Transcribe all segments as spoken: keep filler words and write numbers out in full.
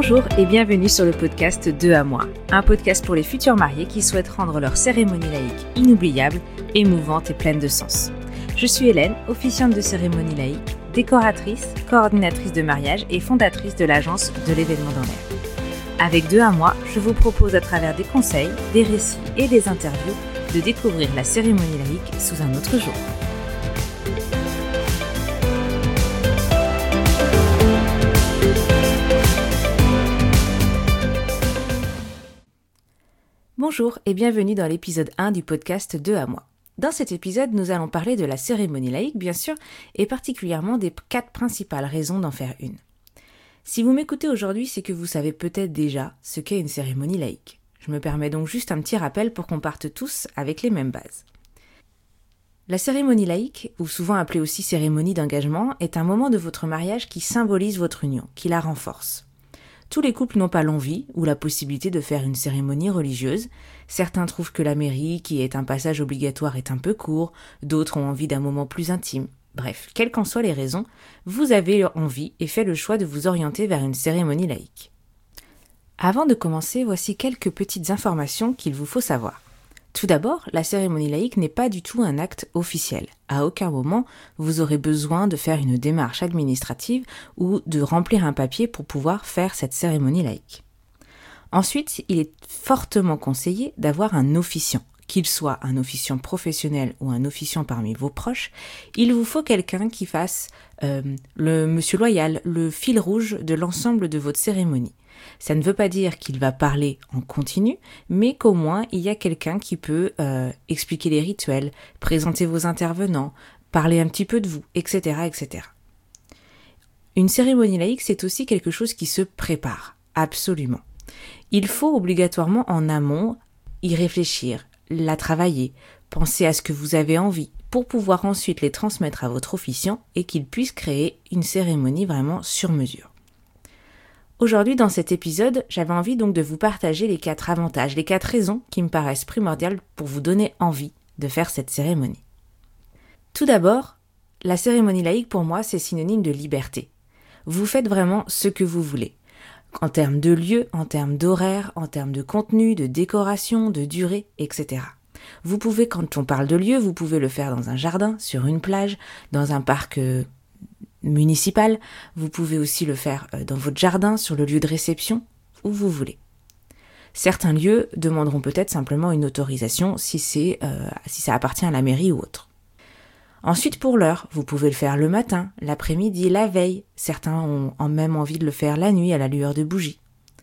Bonjour et bienvenue sur le podcast Deux à moi, un podcast pour les futurs mariés qui souhaitent rendre leur cérémonie laïque inoubliable, émouvante et pleine de sens. Je suis Hélène, officiante de cérémonie laïque, décoratrice, coordinatrice de mariage et fondatrice de l'agence de l'événement dans l'air. Avec Deux à moi, je vous propose à travers des conseils, des récits et des interviews de découvrir la cérémonie laïque sous un autre jour. Bonjour et bienvenue dans l'épisode un du podcast Deux à moi. Dans cet épisode, nous allons parler de la cérémonie laïque, bien sûr, et particulièrement des quatre principales raisons d'en faire une. Si vous m'écoutez aujourd'hui, c'est que vous savez peut-être déjà ce qu'est une cérémonie laïque. Je me permets donc juste un petit rappel pour qu'on parte tous avec les mêmes bases. La cérémonie laïque, ou souvent appelée aussi cérémonie d'engagement, est un moment de votre mariage qui symbolise votre union, qui la renforce. Tous les couples n'ont pas l'envie ou la possibilité de faire une cérémonie religieuse. Certains trouvent que la mairie, qui est un passage obligatoire, est un peu court, d'autres ont envie d'un moment plus intime. Bref, quelles qu'en soient les raisons, vous avez envie et fait le choix de vous orienter vers une cérémonie laïque. Avant de commencer, voici quelques petites informations qu'il vous faut savoir. Tout d'abord, la cérémonie laïque n'est pas du tout un acte officiel. À aucun moment, vous aurez besoin de faire une démarche administrative ou de remplir un papier pour pouvoir faire cette cérémonie laïque. Ensuite, il est fortement conseillé d'avoir un officiant. Qu'il soit un officiant professionnel ou un officiant parmi vos proches, il vous faut quelqu'un qui fasse euh, le monsieur loyal, le fil rouge de l'ensemble de votre cérémonie. Ça ne veut pas dire qu'il va parler en continu, mais qu'au moins il y a quelqu'un qui peut euh, expliquer les rituels, présenter vos intervenants, parler un petit peu de vous, et cetera, et cetera. Une cérémonie laïque, c'est aussi quelque chose qui se prépare, absolument. Il faut obligatoirement en amont y réfléchir, la travailler, penser à ce que vous avez envie, pour pouvoir ensuite les transmettre à votre officiant et qu'il puisse créer une cérémonie vraiment sur mesure. Aujourd'hui, dans cet épisode, j'avais envie donc de vous partager les quatre avantages, les quatre raisons qui me paraissent primordiales pour vous donner envie de faire cette cérémonie. Tout d'abord, la cérémonie laïque pour moi, c'est synonyme de liberté. Vous faites vraiment ce que vous voulez. En termes de lieu, en termes d'horaire, en termes de contenu, de décoration, de durée, et cetera. Vous pouvez, quand on parle de lieu, vous pouvez le faire dans un jardin, sur une plage, dans un parc euh, municipal. Vous pouvez aussi le faire euh, dans votre jardin, sur le lieu de réception, où vous voulez. Certains lieux demanderont peut-être simplement une autorisation si c'est, euh, si ça appartient à la mairie ou autre. Ensuite, pour l'heure, vous pouvez le faire le matin, l'après-midi, la veille. Certains ont même envie de le faire la nuit à la lueur de bougies.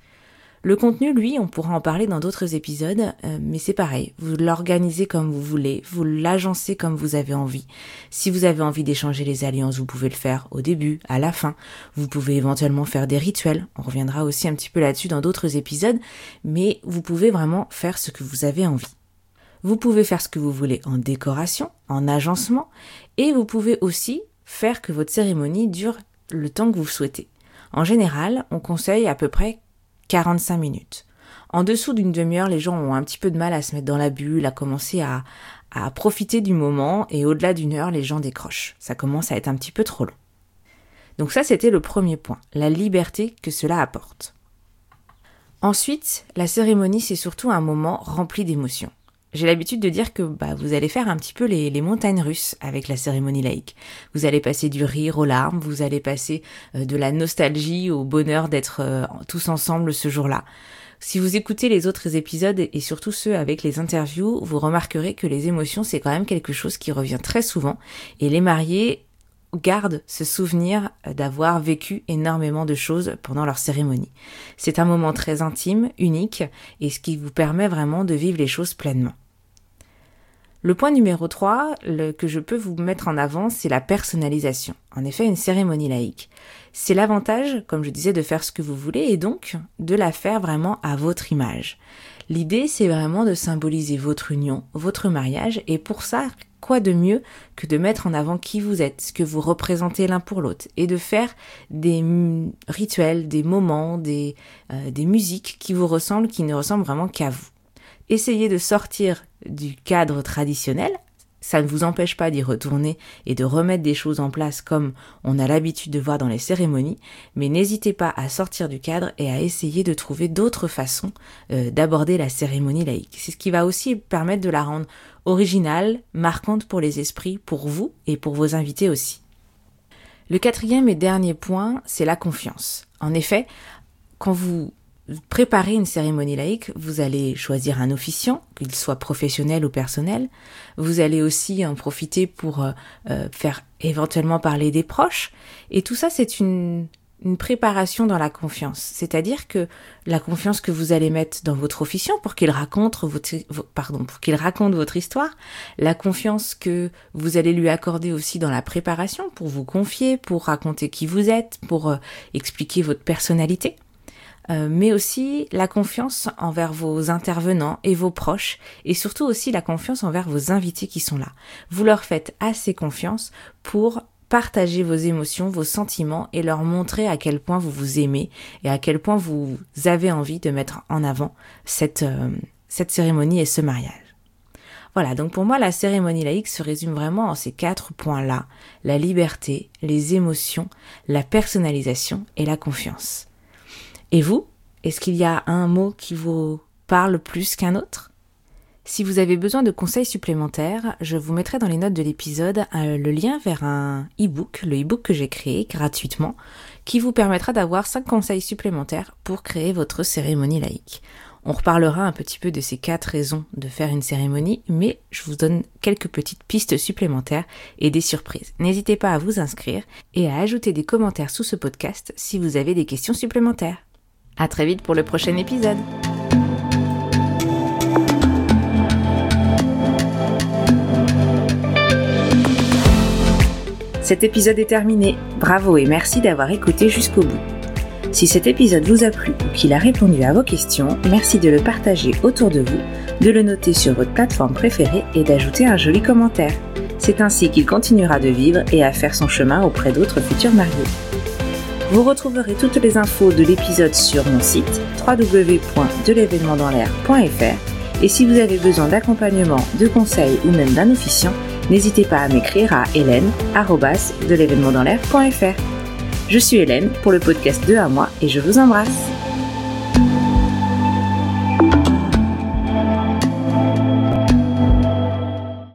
Le contenu, lui, on pourra en parler dans d'autres épisodes, euh, mais c'est pareil. Vous l'organisez comme vous voulez, vous l'agencez comme vous avez envie. Si vous avez envie d'échanger les alliances, vous pouvez le faire au début, à la fin. Vous pouvez éventuellement faire des rituels. On reviendra aussi un petit peu là-dessus dans d'autres épisodes, mais vous pouvez vraiment faire ce que vous avez envie. Vous pouvez faire ce que vous voulez en décoration, en agencement, et vous pouvez aussi faire que votre cérémonie dure le temps que vous souhaitez. En général, on conseille à peu près quarante-cinq minutes. En dessous d'une demi-heure, les gens ont un petit peu de mal à se mettre dans la bulle, à commencer à, à profiter du moment, et au-delà d'une heure, les gens décrochent. Ça commence à être un petit peu trop long. Donc ça, c'était le premier point, la liberté que cela apporte. Ensuite, la cérémonie, c'est surtout un moment rempli d'émotions. J'ai l'habitude de dire que bah, vous allez faire un petit peu les, les montagnes russes avec la cérémonie laïque. Vous allez passer du rire aux larmes, vous allez passer euh, de la nostalgie au bonheur d'être euh, tous ensemble ce jour-là. Si vous écoutez les autres épisodes et surtout ceux avec les interviews, vous remarquerez que les émotions, c'est quand même quelque chose qui revient très souvent. Et les mariés gardent ce souvenir d'avoir vécu énormément de choses pendant leur cérémonie. C'est un moment très intime, unique, et ce qui vous permet vraiment de vivre les choses pleinement. Le point numéro trois le, que je peux vous mettre en avant, c'est la personnalisation. En effet, une cérémonie laïque, c'est l'avantage, comme je disais, de faire ce que vous voulez et donc de la faire vraiment à votre image. L'idée, c'est vraiment de symboliser votre union, votre mariage, et pour ça, quoi de mieux que de mettre en avant qui vous êtes, ce que vous représentez l'un pour l'autre, et de faire des m- rituels, des moments, des, euh, des musiques qui vous ressemblent, qui ne ressemblent vraiment qu'à vous. Essayez de sortir du cadre traditionnel, ça ne vous empêche pas d'y retourner et de remettre des choses en place comme on a l'habitude de voir dans les cérémonies, mais n'hésitez pas à sortir du cadre et à essayer de trouver d'autres façons euh, d'aborder la cérémonie laïque. C'est ce qui va aussi permettre de la rendre originale, marquante pour les esprits, pour vous et pour vos invités aussi. Le quatrième et dernier point, c'est la confiance. En effet, quand vous préparez une cérémonie laïque, vous allez choisir un officiant, qu'il soit professionnel ou personnel. Vous allez aussi en profiter pour euh, faire éventuellement parler des proches. Et tout ça, c'est une, une préparation dans la confiance. C'est-à-dire que la confiance que vous allez mettre dans votre officiant pour qu'il raconte votre, pardon, pour qu'il raconte votre histoire, la confiance que vous allez lui accorder aussi dans la préparation pour vous confier, pour raconter qui vous êtes, pour euh, expliquer votre personnalité. Euh, mais aussi la confiance envers vos intervenants et vos proches, et surtout aussi la confiance envers vos invités qui sont là. Vous leur faites assez confiance pour partager vos émotions, vos sentiments et leur montrer à quel point vous vous aimez et à quel point vous avez envie de mettre en avant cette, euh, cette cérémonie et ce mariage. Voilà, donc pour moi, la cérémonie laïque se résume vraiment en ces quatre points-là: la liberté, les émotions, la personnalisation et la confiance. Et vous, est-ce qu'il y a un mot qui vous parle plus qu'un autre ? Si vous avez besoin de conseils supplémentaires, je vous mettrai dans les notes de l'épisode euh, le lien vers un e-book, le e-book que j'ai créé gratuitement, qui vous permettra d'avoir cinq conseils supplémentaires pour créer votre cérémonie laïque. On reparlera un petit peu de ces quatre raisons de faire une cérémonie, mais je vous donne quelques petites pistes supplémentaires et des surprises. N'hésitez pas à vous inscrire et à ajouter des commentaires sous ce podcast si vous avez des questions supplémentaires. À très vite pour le prochain épisode. Cet épisode est terminé. Bravo et merci d'avoir écouté jusqu'au bout. Si cet épisode vous a plu ou qu'il a répondu à vos questions, merci de le partager autour de vous, de le noter sur votre plateforme préférée et d'ajouter un joli commentaire. C'est ainsi qu'il continuera de vivre et à faire son chemin auprès d'autres futurs mariés. Vous retrouverez toutes les infos de l'épisode sur mon site w w w point de l'événement dans l'air point f r et si vous avez besoin d'accompagnement, de conseils ou même d'un officiant, n'hésitez pas à m'écrire à hélène arobase de l'événement dans l'air point f r. Je suis Hélène pour le podcast deux à moi et je vous embrasse.